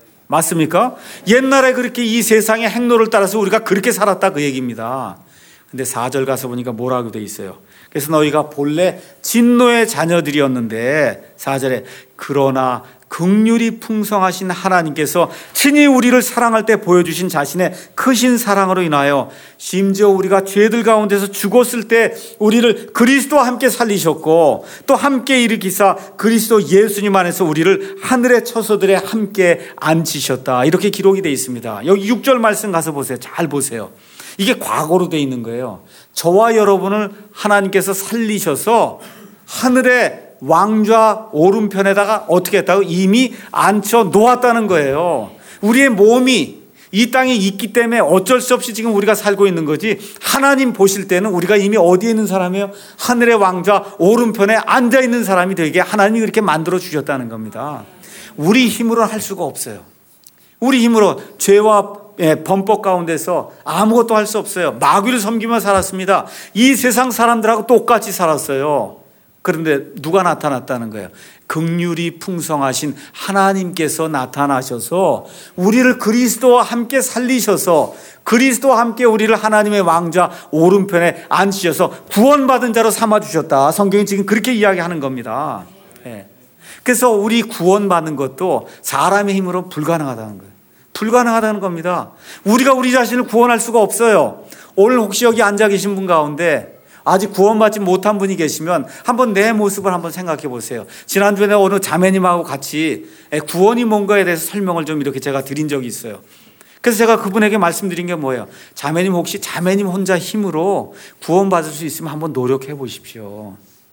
맞습니까? 옛날에 그렇게 이 세상의 행로를 따라서 우리가 그렇게 살았다 그 얘기입니다. 근데 4절 가서 보니까 뭐라고 돼 있어요? 그래서 너희가 본래 진노의 자녀들이었는데 4절에 그러나 긍휼이 풍성하신 하나님께서 친히 우리를 사랑할 때 보여주신 자신의 크신 사랑으로 인하여 심지어 우리가 죄들 가운데서 죽었을 때 우리를 그리스도와 함께 살리셨고 또 함께 일으키사 그리스도 예수님 안에서 우리를 하늘의 처소들에 함께 앉히셨다. 이렇게 기록이 되어 있습니다. 여기 6절 말씀 가서 보세요. 잘 보세요. 이게 과거로 되어 있는 거예요. 저와 여러분을 하나님께서 살리셔서 하늘의 왕좌 오른편에다가 어떻게 했다고? 이미 앉혀 놓았다는 거예요. 우리의 몸이 이 땅에 있기 때문에 어쩔 수 없이 지금 우리가 살고 있는 거지 하나님 보실 때는 우리가 이미 어디에 있는 사람이에요? 하늘의 왕좌 오른편에 앉아 있는 사람이 되게 하나님이 그렇게 만들어 주셨다는 겁니다. 우리 힘으로는 할 수가 없어요. 우리 힘으로 죄와 범법 가운데서 아무것도 할 수 없어요. 마귀를 섬기며 살았습니다. 이 세상 사람들하고 똑같이 살았어요. 그런데 누가 나타났다는 거예요? 긍휼이 풍성하신 하나님께서 나타나셔서 우리를 그리스도와 함께 살리셔서 그리스도와 함께 우리를 하나님의 왕좌 오른편에 앉히셔서 구원받은 자로 삼아주셨다. 성경이 지금 그렇게 이야기하는 겁니다. 그래서 우리 구원받는 것도 사람의 힘으로 불가능하다는 거예요. 불가능하다는 겁니다. 우리가 우리 자신을 구원할 수가 없어요. 오늘 혹시 여기 앉아 계신 분 가운데 아직 구원받지 못한 분이 계시면 한번 내 모습을 한번 생각해 보세요. 지난주에 내가 어느 자매님하고 같이 구원이 뭔가에 대해서 설명을 좀 이렇게 제가 드린 적이 있어요. 그래서 제가 그분에게 말씀드린 게 뭐예요? 자매님 혹시 자매님 혼자 힘으로 구원받을 수 있으면 한번 노력해 보십시오.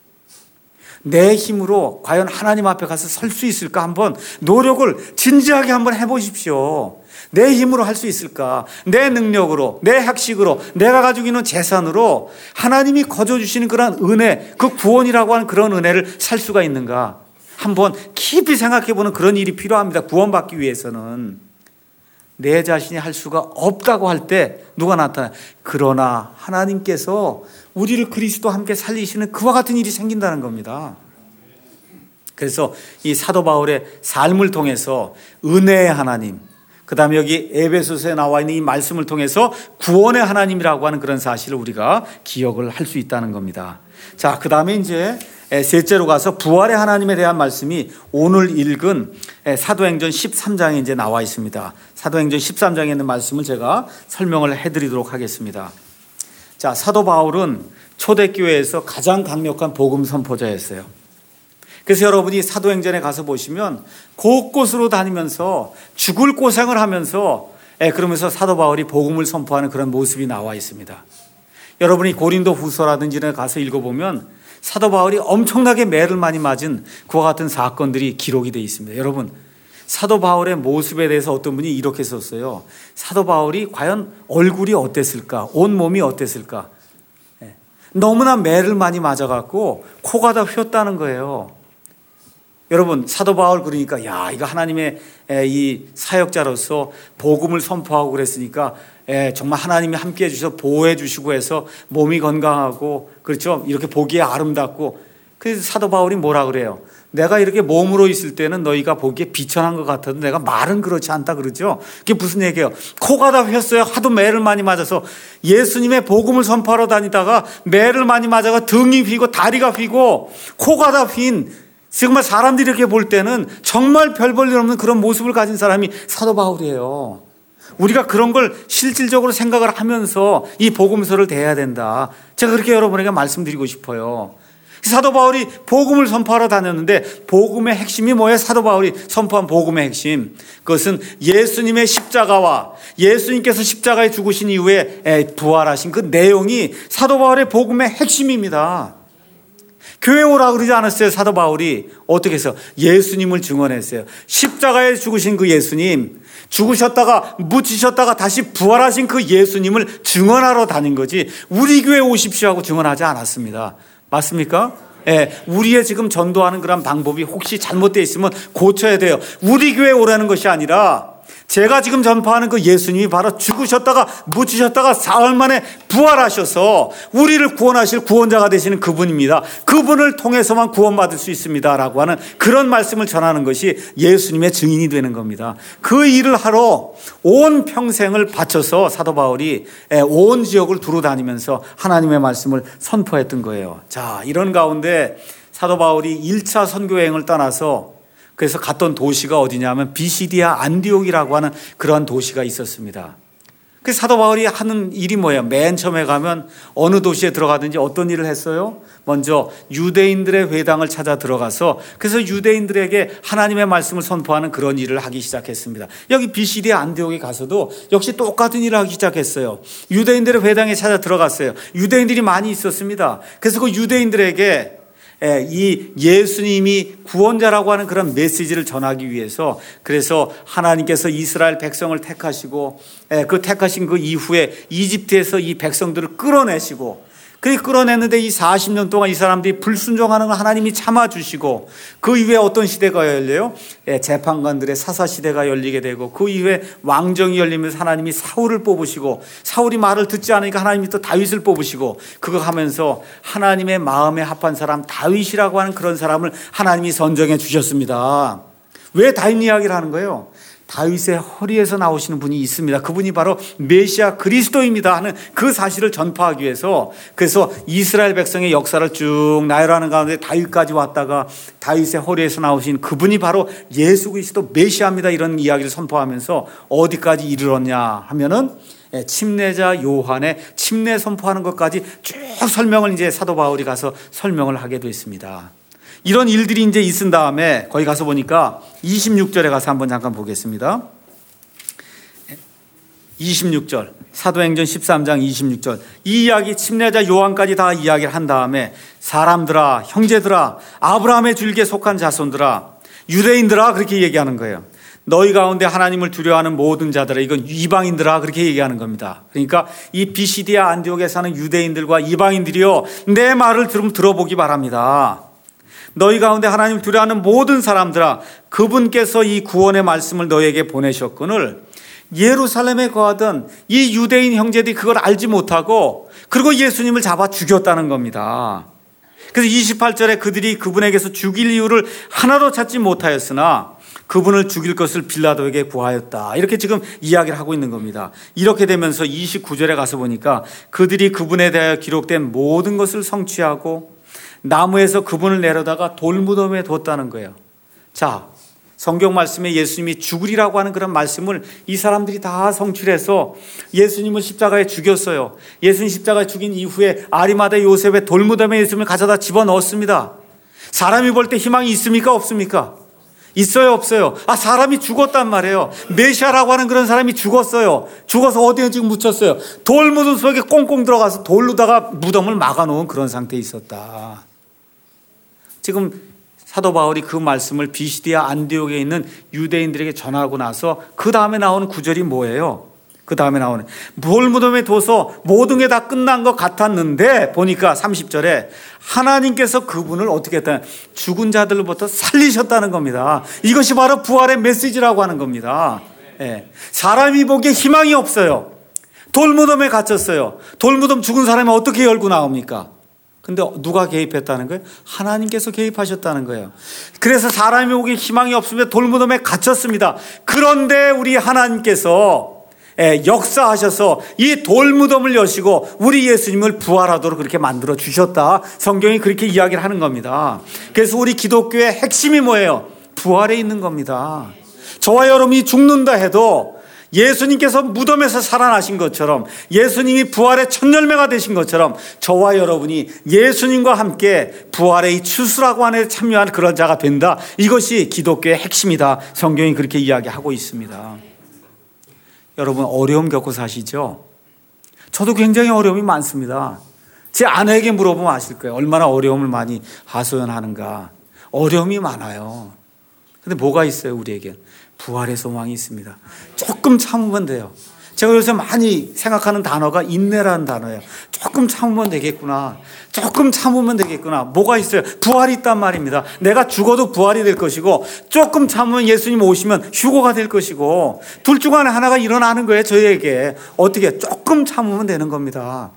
내 힘으로 과연 하나님 앞에 가서 설 수 있을까 한번 노력을 진지하게 한번 해보십시오. 내 힘으로 할 수 있을까? 내 능력으로, 내 학식으로, 내가 가지고 있는 재산으로 하나님이 거저주시는 그런 은혜, 그 구원이라고 하는 그런 은혜를 살 수가 있는가? 한번 깊이 생각해보는 그런 일이 필요합니다. 구원받기 위해서는. 내 자신이 할 수가 없다고 할 때 누가 나타나요? 그러나 하나님께서 우리를 그리스도와 함께 살리시는 그와 같은 일이 생긴다는 겁니다. 그래서 이 사도 바울의 삶을 통해서 은혜의 하나님, 그 다음에 여기 에베소서에 나와 있는 이 말씀을 통해서 구원의 하나님이라고 하는 그런 사실을 우리가 기억을 할 수 있다는 겁니다. 자, 그 다음에 이제 셋째로 가서 부활의 하나님에 대한 말씀이 오늘 읽은 사도행전 13장에 이제 나와 있습니다. 사도행전 13장에 있는 말씀을 제가 설명을 해드리도록 하겠습니다. 자, 사도 바울은 초대교회에서 가장 강력한 복음 선포자였어요. 그래서 여러분이 사도행전에 가서 보시면 곳곳으로 다니면서 죽을 고생을 하면서 그러면서 사도 바울이 복음을 선포하는 그런 모습이 나와 있습니다. 여러분이 고린도 후서라든지 가서 읽어보면 사도 바울이 엄청나게 매를 많이 맞은 그와 같은 사건들이 기록이 되어 있습니다. 여러분, 사도 바울의 모습에 대해서 어떤 분이 이렇게 썼어요. 사도 바울이 과연 얼굴이 어땠을까? 온 몸이 어땠을까? 너무나 매를 많이 맞아갖고 코가 다 휘었다는 거예요. 여러분, 사도 바울 그러니까 야, 이거 하나님의 이 사역자로서 복음을 선포하고 그랬으니까 정말 하나님이 함께 해주셔서 보호해 주시고 해서 몸이 건강하고 그렇죠, 이렇게 보기에 아름답고. 그래서 사도 바울이 뭐라 그래요? 내가 이렇게 몸으로 있을 때는 너희가 보기에 비천한 것 같아도 내가 말은 그렇지 않다 그러죠. 그게 무슨 얘기예요? 코가 다 휘었어요. 하도 매를 많이 맞아서. 예수님의 복음을 선포하러 다니다가 매를 많이 맞아가 등이 휘고 다리가 휘고 코가 다 휜, 정말 사람들이 이렇게 볼 때는 정말 별 볼 일 없는 그런 모습을 가진 사람이 사도 바울이에요. 우리가 그런 걸 실질적으로 생각을 하면서 이 복음서를 대해야 된다. 제가 그렇게 여러분에게 말씀드리고 싶어요. 사도 바울이 복음을 선포하러 다녔는데 복음의 핵심이 뭐예요? 사도 바울이 선포한 복음의 핵심, 그것은 예수님의 십자가와 예수님께서 십자가에 죽으신 이후에 부활하신 그 내용이 사도 바울의 복음의 핵심입니다. 교회 오라 그러지 않았어요. 사도 바울이 어떻게 해서 예수님을 증언했어요. 십자가에 죽으신 그 예수님, 죽으셨다가 묻히셨다가 다시 부활하신 그 예수님을 증언하러 다닌 거지 우리 교회 오십시오 하고 증언하지 않았습니다. 맞습니까? 우리의 지금 전도하는 그런 방법이 혹시 잘못되어 있으면 고쳐야 돼요. 우리 교회 오라는 것이 아니라 제가 지금 전파하는 그 예수님이 바로 죽으셨다가 묻히셨다가 사흘 만에 부활하셔서 우리를 구원하실 구원자가 되시는 그분입니다. 그분을 통해서만 구원받을 수 있습니다 라고 하는 그런 말씀을 전하는 것이 예수님의 증인이 되는 겁니다. 그 일을 하러 온 평생을 바쳐서 사도 바울이 온 지역을 두루 다니면서 하나님의 말씀을 선포했던 거예요. 자, 이런 가운데 사도 바울이 1차 선교 여행을 떠나서 그래서 갔던 도시가 어디냐면 비시디아 안디옥이라고 하는 그러한 도시가 있었습니다. 그래서 사도 바울이 하는 일이 뭐예요? 맨 처음에 가면 어느 도시에 들어가든지 어떤 일을 했어요? 먼저 유대인들의 회당을 찾아 들어가서 그래서 유대인들에게 하나님의 말씀을 선포하는 그런 일을 하기 시작했습니다. 여기 비시디아 안디옥에 가서도 역시 똑같은 일을 하기 시작했어요. 유대인들의 회당에 찾아 들어갔어요. 유대인들이 많이 있었습니다. 그래서 그 유대인들에게 이 예수님이 구원자라고 하는 그런 메시지를 전하기 위해서 그래서 하나님께서 이스라엘 백성을 택하시고 그 택하신 그 이후에 이집트에서 이 백성들을 끌어내시고 그렇게 끌어냈는데 이 40년 동안 이 사람들이 불순종하는 걸 하나님이 참아주시고, 그 이후에 어떤 시대가 열려요? 재판관들의 사사 시대가 열리게 되고, 그 이후에 왕정이 열리면서 하나님이 사울을 뽑으시고, 사울이 말을 듣지 않으니까 하나님이 또 다윗을 뽑으시고, 그거 하면서 하나님의 마음에 합한 사람 다윗이라고 하는 그런 사람을 하나님이 선정해 주셨습니다. 왜 다윗 이야기를 하는 거예요? 다윗의 허리에서 나오시는 분이 있습니다. 그분이 바로 메시아 그리스도입니다 하는 그 사실을 전파하기 위해서, 그래서 이스라엘 백성의 역사를 쭉 나열하는 가운데 다윗까지 왔다가 다윗의 허리에서 나오신 그분이 바로 예수 그리스도 메시아입니다, 이런 이야기를 선포하면서 어디까지 이르렀냐 하면은 침례자 요한의 침례 선포하는 것까지 쭉 설명을 이제 사도 바울이 가서 설명을 하게 됐습니다. 이런 일들이 이제 있은 다음에 거기 가서 보니까 26절에 가서 한번 잠깐 보겠습니다. 26절, 사도행전 13장 26절. 이 이야기 침례자 요한까지 다 이야기를 한 다음에, 사람들아, 형제들아, 아브라함의 줄기에 속한 자손들아, 유대인들아, 그렇게 얘기하는 거예요. 너희 가운데 하나님을 두려워하는 모든 자들아, 이건 이방인들아, 그렇게 얘기하는 겁니다. 그러니까 이 비시디아 안디옥에 사는 유대인들과 이방인들이요, 내 말을 들어보기 바랍니다. 너희 가운데 하나님을 두려워하는 모든 사람들아, 그분께서 이 구원의 말씀을 너희에게 보내셨거늘 예루살렘에 거하던 이 유대인 형제들이 그걸 알지 못하고, 그리고 예수님을 잡아 죽였다는 겁니다. 그래서 28절에 그들이 그분에게서 죽일 이유를 하나도 찾지 못하였으나 그분을 죽일 것을 빌라도에게 구하였다, 이렇게 지금 이야기를 하고 있는 겁니다. 이렇게 되면서 29절에 가서 보니까 그들이 그분에 대하여 기록된 모든 것을 성취하고 나무에서 그분을 내려다가 돌무덤에 뒀다는 거예요. 자, 성경 말씀에 예수님이 죽으리라고 하는 그런 말씀을 이 사람들이 다 성취해서 예수님을 십자가에 죽였어요. 예수님 십자가에 죽인 이후에 아리마다 요셉의 돌무덤에 예수님을 가져다 집어넣었습니다. 사람이 볼 때 희망이 있습니까, 없습니까? 있어요, 없어요? 사람이 죽었단 말이에요. 메시아라고 하는 그런 사람이 죽었어요. 죽어서 어디에 지금 묻혔어요? 돌무덤 속에 꽁꽁 들어가서 돌로다가 무덤을 막아놓은 그런 상태에 있었다. 지금 사도 바울이 그 말씀을 비시디아 안디옥에 있는 유대인들에게 전하고 나서 그 다음에 나오는 구절이 뭐예요? 그 다음에 나오는, 돌무덤에 둬서 모든 게 다 끝난 것 같았는데 보니까 30절에 하나님께서 그분을 어떻게 했다? 죽은 자들로부터 살리셨다는 겁니다. 이것이 바로 부활의 메시지라고 하는 겁니다. 사람이 보기에 희망이 없어요. 돌무덤에 갇혔어요. 돌무덤 죽은 사람이 어떻게 열고 나옵니까? 근데 누가 개입했다는 거예요? 하나님께서 개입하셨다는 거예요. 그래서 사람이 보기에 희망이 없으면 돌무덤에 갇혔습니다. 그런데 우리 하나님께서 역사하셔서 이 돌무덤을 여시고 우리 예수님을 부활하도록 그렇게 만들어 주셨다. 성경이 그렇게 이야기를 하는 겁니다. 그래서 우리 기독교의 핵심이 뭐예요? 부활에 있는 겁니다. 저와 여러분이 죽는다 해도 예수님께서 무덤에서 살아나신 것처럼, 예수님이 부활의 첫 열매가 되신 것처럼 저와 여러분이 예수님과 함께 부활의 이 추수라고 하는 데 참여하는 그런 자가 된다. 이것이 기독교의 핵심이다. 성경이 그렇게 이야기하고 있습니다. 여러분, 어려움 겪고 사시죠? 저도 굉장히 어려움이 많습니다. 제 아내에게 물어보면 아실 거예요. 얼마나 어려움을 많이 하소연하는가. 어려움이 많아요. 근데 뭐가 있어요, 우리에게? 부활의 소망이 있습니다. 조금 참으면 돼요. 제가 요새 많이 생각하는 단어가 인내라는 단어예요. 조금 참으면 되겠구나. 조금 참으면 되겠구나. 뭐가 있어요? 부활이 있단 말입니다. 내가 죽어도 부활이 될 것이고, 조금 참으면 예수님 오시면 휴거가 될 것이고, 둘 중 하나가 일어나는 거예요, 저희에게. 어떻게? 조금 참으면 되는 겁니다.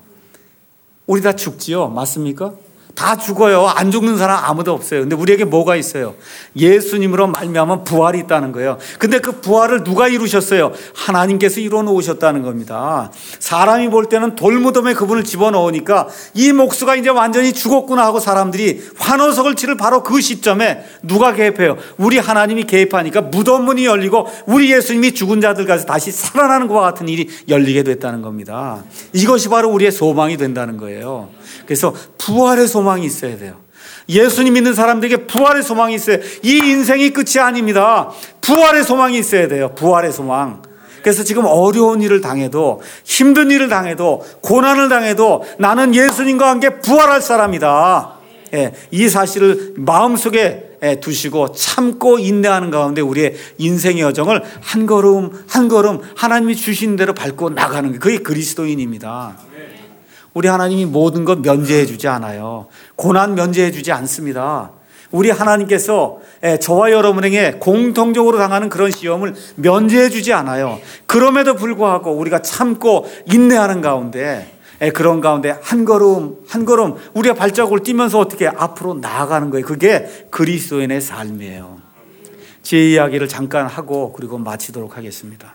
우리 다 죽지요? 맞습니까? 다 죽어요. 안 죽는 사람 아무도 없어요. 근데 우리에게 뭐가 있어요? 예수님으로 말미암아 부활이 있다는 거예요. 근데 그 부활을 누가 이루셨어요? 하나님께서 이루어 놓으셨다는 겁니다. 사람이 볼 때는 돌무덤에 그분을 집어넣으니까 이 목수가 이제 완전히 죽었구나 하고 사람들이 환호석을 치를 바로 그 시점에 누가 개입해요? 우리 하나님이 개입하니까 무덤 문이 열리고 우리 예수님이 죽은 자들까지 다시 살아나는 것과 같은 일이 열리게 됐다는 겁니다. 이것이 바로 우리의 소망이 된다는 거예요. 그래서 부활의 소망이 있어야 돼요. 예수님 믿는 사람들에게 부활의 소망이 있어요. 이 인생이 끝이 아닙니다. 부활의 소망이 있어야 돼요. 부활의 소망. 그래서 지금 어려운 일을 당해도, 힘든 일을 당해도, 고난을 당해도 나는 예수님과 함께 부활할 사람이다. 이 사실을 마음속에 두시고 참고 인내하는 가운데 우리의 인생의 여정을 한 걸음 한 걸음 하나님이 주신 대로 밟고 나가는 게, 그게 그리스도인입니다. 우리 하나님이 모든 것 면제해 주지 않아요. 고난 면제해 주지 않습니다. 우리 하나님께서 저와 여러분에게 공통적으로 당하는 그런 시험을 면제해 주지 않아요. 그럼에도 불구하고 우리가 참고 인내하는 가운데, 그런 가운데 한 걸음 한 걸음 우리가 발자국을 뛰면서 어떻게 앞으로 나아가는 거예요. 그게 그리스도인의 삶이에요. 제 이야기를 잠깐 하고 그리고 마치도록 하겠습니다.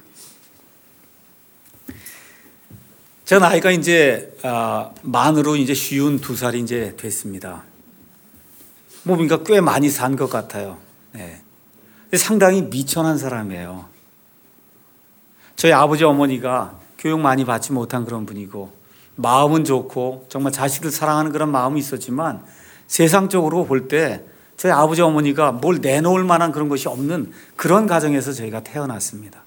제 나이가 이제 만으로 이제 52살이 이제 됐습니다. 그러니까 꽤 많이 산 것 같아요. 네. 상당히 미천한 사람이에요. 저희 아버지 어머니가 교육 많이 받지 못한 그런 분이고, 마음은 좋고 정말 자식을 사랑하는 그런 마음이 있었지만, 세상적으로 볼 때 저희 아버지 어머니가 뭘 내놓을 만한 그런 것이 없는 그런 가정에서 저희가 태어났습니다.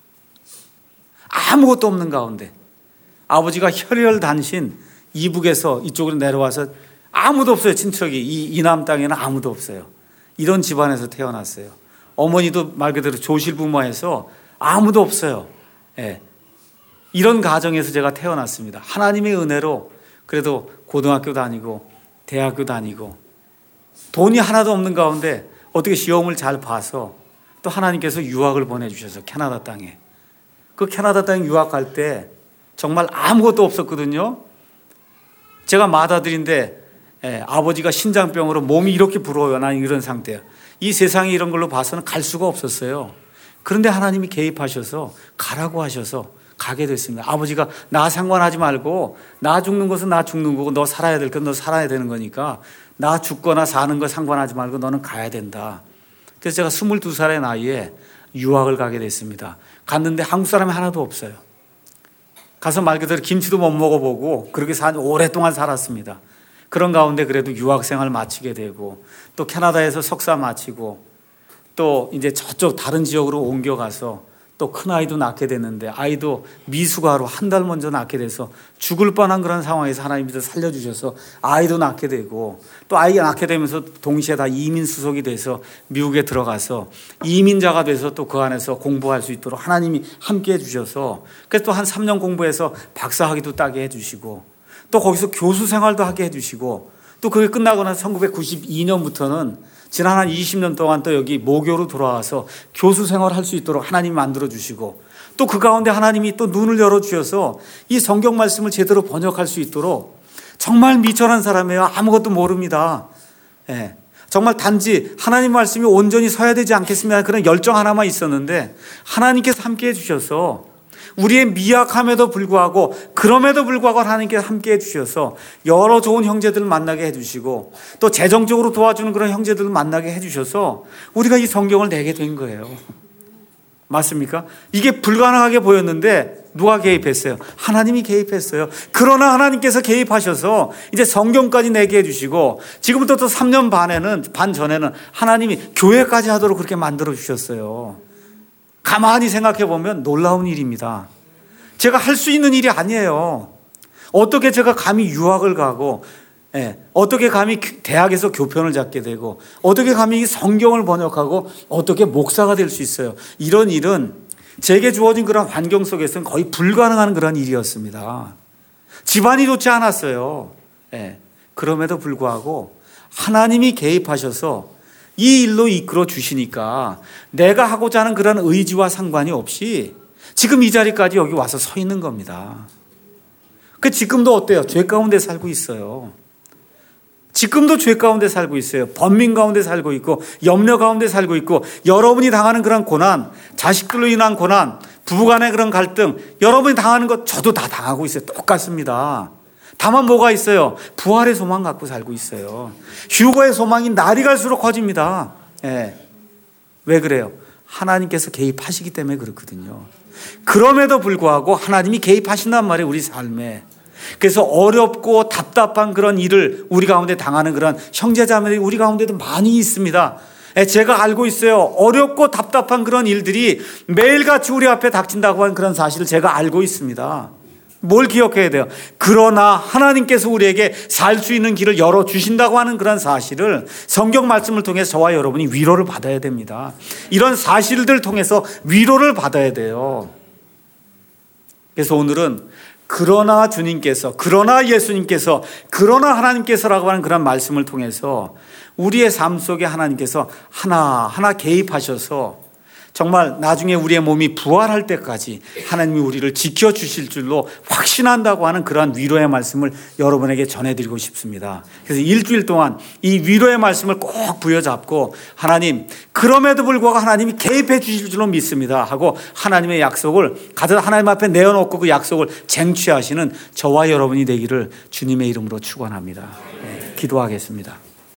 아무것도 없는 가운데 아버지가 혈혈단신 이북에서 이쪽으로 내려와서 아무도 없어요. 친척이 이 이남 땅에는 아무도 없어요. 이런 집안에서 태어났어요. 어머니도 말 그대로 조실부모해서 아무도 없어요. 예. 이런 가정에서 제가 태어났습니다. 하나님의 은혜로 그래도 고등학교 다니고 대학교 다니고 돈이 하나도 없는 가운데 어떻게 시험을 잘 봐서 또 하나님께서 유학을 보내주셔서 캐나다 땅에, 그 캐나다 땅에 유학 갈 때 정말 아무것도 없었거든요. 제가 맏아들인데 아버지가 신장병으로 몸이 이렇게 부러워요. 난 이런 상태예요. 이 세상에 이런 걸로 봐서는 갈 수가 없었어요. 그런데 하나님이 개입하셔서 가라고 하셔서 가게 됐습니다. 아버지가 나 상관하지 말고, 나 죽는 것은 나 죽는 거고 너 살아야 될 건 너 살아야 되는 거니까 나 죽거나 사는 거 상관하지 말고 너는 가야 된다. 그래서 제가 22살의 나이에 유학을 가게 됐습니다. 갔는데 한국 사람이 하나도 없어요. 가서 말 그대로 김치도 못 먹어보고 그렇게 오랫동안 살았습니다. 그런 가운데 그래도 유학생활 마치게 되고, 또 캐나다에서 석사 마치고, 또 이제 저쪽 다른 지역으로 옮겨가서 또 큰아이도 낳게 됐는데, 아이도 미숙아로 한 달 먼저 낳게 돼서 죽을 뻔한 그런 상황에서 하나님께서 살려주셔서 아이도 낳게 되고, 또 아이가 낳게 되면서 동시에 다 이민 수속이 돼서 미국에 들어가서 이민자가 돼서 또 그 안에서 공부할 수 있도록 하나님이 함께 해주셔서, 그래서 또 한 3년 공부해서 박사학위도 따게 해주시고, 또 거기서 교수 생활도 하게 해주시고, 또 그게 끝나고 나서 1992년부터는 지난 한 20년 동안 또 여기 모교로 돌아와서 교수 생활을 할 수 있도록 하나님이 만들어주시고, 또 그 가운데 하나님이 또 눈을 열어주셔서 이 성경 말씀을 제대로 번역할 수 있도록, 정말 미천한 사람이에요. 아무것도 모릅니다. 예. 정말 단지 하나님 말씀이 온전히 서야 되지 않겠습니까? 그런 열정 하나만 있었는데 하나님께서 함께 해주셔서, 우리의 미약함에도 불구하고 그럼에도 불구하고 하나님께서 함께 해주셔서 여러 좋은 형제들을 만나게 해주시고, 또 재정적으로 도와주는 그런 형제들을 만나게 해주셔서 우리가 이 성경을 내게 된 거예요. 맞습니까? 이게 불가능하게 보였는데 누가 개입했어요? 하나님이 개입했어요. 그러나 하나님께서 개입하셔서 이제 성경까지 내게 해주시고, 지금부터 또 3년 반 전에는 하나님이 교회까지 하도록 그렇게 만들어 주셨어요. 가만히 생각해 보면 놀라운 일입니다. 제가 할 수 있는 일이 아니에요. 어떻게 제가 감히 유학을 가고, 어떻게 감히 대학에서 교편을 잡게 되고, 어떻게 감히 성경을 번역하고, 어떻게 목사가 될 수 있어요? 이런 일은 제게 주어진 그런 환경 속에서는 거의 불가능한 그런 일이었습니다. 집안이 좋지 않았어요. 그럼에도 불구하고 하나님이 개입하셔서 이 일로 이끌어 주시니까 내가 하고자 하는 그런 의지와 상관이 없이 지금 이 자리까지 여기 와서 서 있는 겁니다. 그 지금도 어때요? 죄 가운데 살고 있어요. 지금도 죄 가운데 살고 있어요. 번민 가운데 살고 있고, 염려 가운데 살고 있고, 여러분이 당하는 그런 고난, 자식들로 인한 고난, 부부간의 그런 갈등, 여러분이 당하는 것 저도 다 당하고 있어요. 똑같습니다. 다만 뭐가 있어요? 부활의 소망 갖고 살고 있어요. 휴거의 소망이 날이 갈수록 커집니다. 왜 그래요? 하나님께서 개입하시기 때문에 그렇거든요. 그럼에도 불구하고 하나님이 개입하신단 말이에요, 우리 삶에. 그래서 어렵고 답답한 그런 일을 우리 가운데 당하는 그런 형제자매들이 우리 가운데도 많이 있습니다. 제가 알고 있어요. 어렵고 답답한 그런 일들이 매일같이 우리 앞에 닥친다고 하는 그런 사실을 제가 알고 있습니다. 뭘 기억해야 돼요? 그러나 하나님께서 우리에게 살 수 있는 길을 열어주신다고 하는 그런 사실을 성경 말씀을 통해서 저와 여러분이 위로를 받아야 됩니다. 이런 사실들을 통해서 위로를 받아야 돼요. 그래서 오늘은 그러나 주님께서, 그러나 예수님께서, 그러나 하나님께서라고 하는 그런 말씀을 통해서 우리의 삶 속에 하나님께서 하나하나 개입하셔서 정말 나중에 우리의 몸이 부활할 때까지 하나님이 우리를 지켜주실 줄로 확신한다고 하는 그러한 위로의 말씀을 여러분에게 전해드리고 싶습니다. 그래서 일주일 동안 이 위로의 말씀을 꼭 부여잡고 하나님, 그럼에도 불구하고 하나님이 개입해 주실 줄로 믿습니다 하고 하나님의 약속을 가져 하나님 앞에 내어놓고 그 약속을 쟁취하시는 저와 여러분이 되기를 주님의 이름으로 축원합니다. 네, 기도하겠습니다.